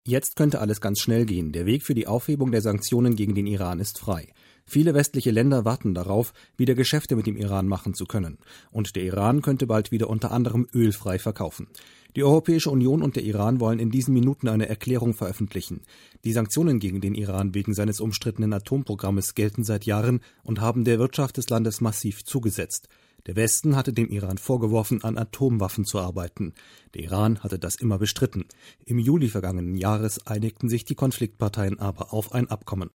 Jetzt könnte alles ganz schnell gehen. Der Weg für die Aufhebung der Sanktionen gegen den Iran ist frei. Viele westliche Länder warten darauf, wieder Geschäfte mit dem Iran machen zu können. Und der Iran könnte bald wieder unter anderem ölfrei verkaufen. Die Europäische Union und der Iran wollen in diesen Minuten eine Erklärung veröffentlichen. Die Sanktionen gegen den Iran wegen seines umstrittenen Atomprogrammes gelten seit Jahren und haben der Wirtschaft des Landes massiv zugesetzt. Der Westen hatte dem Iran vorgeworfen, an Atomwaffen zu arbeiten. Der Iran hatte das immer bestritten. Im Juli vergangenen Jahres einigten sich die Konfliktparteien aber auf ein Abkommen.